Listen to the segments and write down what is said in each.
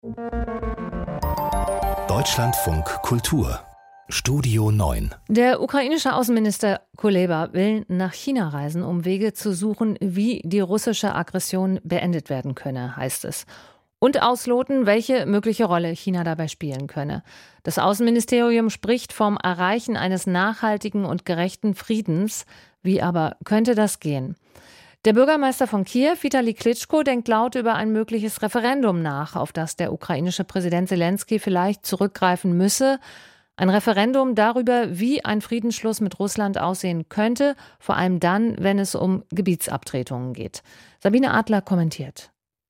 Deutschlandfunk Kultur Studio 9. Der ukrainische Außenminister Kuleba will nach China reisen, um Wege zu suchen, wie die russische Aggression beendet werden könne, heißt es. Und ausloten, welche mögliche Rolle China dabei spielen könne. Das Außenministerium spricht vom Erreichen eines nachhaltigen und gerechten Friedens. Wie aber könnte das gehen? Der Bürgermeister von Kiew, Vitali Klitschko, denkt laut über ein mögliches Referendum nach, auf das der ukrainische Präsident Selenskyj vielleicht zurückgreifen müsse. Ein Referendum darüber, wie ein Friedensschluss mit Russland aussehen könnte, vor allem dann, wenn es um Gebietsabtretungen geht. Sabine Adler kommentiert.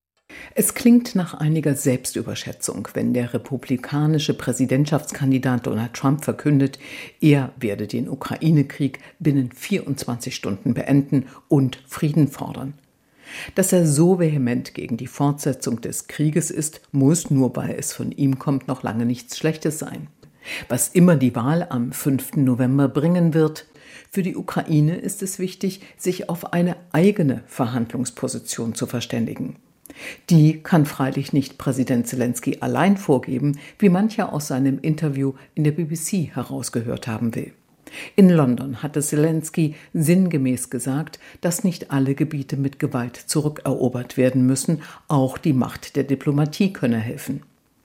Es klingt nach einiger Selbstüberschätzung, wenn der republikanische Präsidentschaftskandidat Donald Trump verkündet, er werde den Ukraine-Krieg binnen 24 Stunden beenden und Frieden fordern. Dass er so vehement gegen die Fortsetzung des Krieges ist, muss, nur weil es von ihm kommt, noch lange nichts Schlechtes sein. Was immer die Wahl am 5. November bringen wird, für die Ukraine ist es wichtig, sich auf eine eigene Verhandlungsposition zu verständigen. Die kann freilich nicht Präsident Selenskyj allein vorgeben, wie mancher aus seinem Interview in der BBC herausgehört haben will. In London hatte Selenskyj sinngemäß gesagt, dass nicht alle Gebiete mit Gewalt zurückerobert werden müssen, auch die Macht der Diplomatie könne helfen.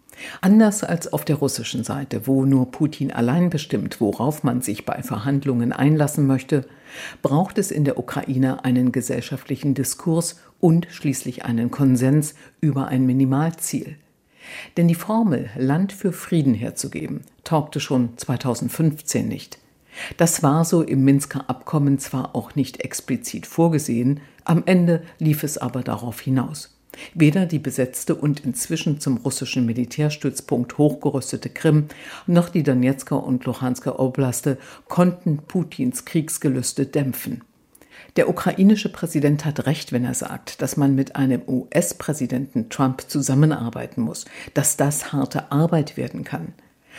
Anders als auf der russischen Seite, wo nur Putin allein bestimmt, worauf man sich bei Verhandlungen einlassen möchte, braucht es in der Ukraine einen gesellschaftlichen Diskurs und schließlich einen Konsens über ein Minimalziel. Denn die Formel, Land für Frieden herzugeben, taugte schon 2015 nicht. Das war so im Minsker Abkommen zwar auch nicht explizit vorgesehen, am Ende lief es aber darauf hinaus. Weder die besetzte und inzwischen zum russischen Militärstützpunkt hochgerüstete Krim noch die Donezker und Luhansker Oblaste konnten Putins Kriegsgelüste dämpfen. Der ukrainische Präsident hat recht, wenn er sagt, dass man mit einem US-Präsidenten Trump zusammenarbeiten muss, dass das harte Arbeit werden kann.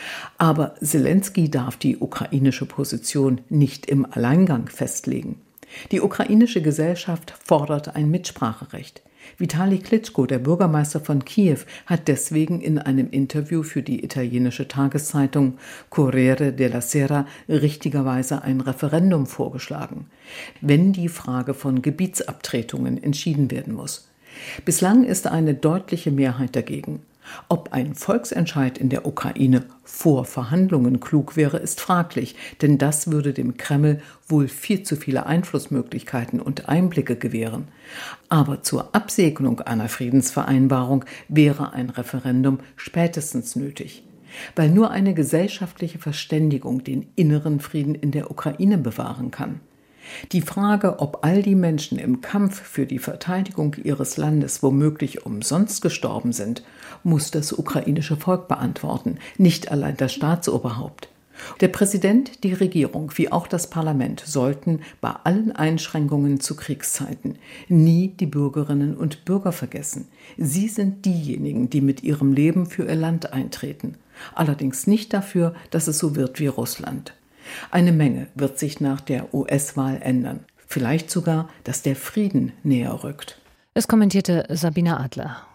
Aber Selenskyj darf die ukrainische Position nicht im Alleingang festlegen. Die ukrainische Gesellschaft fordert ein Mitspracherecht. Vitali Klitschko, der Bürgermeister von Kiew, hat deswegen in einem Interview für die italienische Tageszeitung Corriere della Sera richtigerweise ein Referendum vorgeschlagen, wenn die Frage von Gebietsabtretungen entschieden werden muss. Bislang ist eine deutliche Mehrheit dagegen. Ob ein Volksentscheid in der Ukraine vor Verhandlungen klug wäre, ist fraglich, denn das würde dem Kreml wohl viel zu viele Einflussmöglichkeiten und Einblicke gewähren. Aber zur Absegnung einer Friedensvereinbarung wäre ein Referendum spätestens nötig, weil nur eine gesellschaftliche Verständigung den inneren Frieden in der Ukraine bewahren kann. Die Frage, ob all die Menschen im Kampf für die Verteidigung ihres Landes womöglich umsonst gestorben sind, muss das ukrainische Volk beantworten, nicht allein das Staatsoberhaupt. Der Präsident, die Regierung wie auch das Parlament sollten bei allen Einschränkungen zu Kriegszeiten nie die Bürgerinnen und Bürger vergessen. Sie sind diejenigen, die mit ihrem Leben für ihr Land eintreten. Allerdings nicht dafür, dass es so wird wie Russland. Eine Menge wird sich nach der US-Wahl ändern. Vielleicht sogar, dass der Frieden näher rückt. Es kommentierte Sabine Adler.